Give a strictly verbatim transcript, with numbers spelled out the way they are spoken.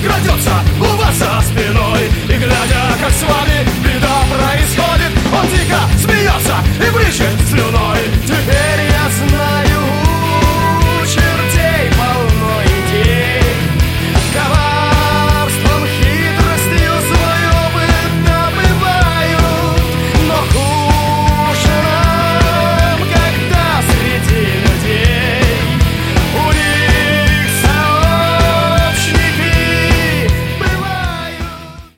крадется у вас за спиной. И глядя, как с вами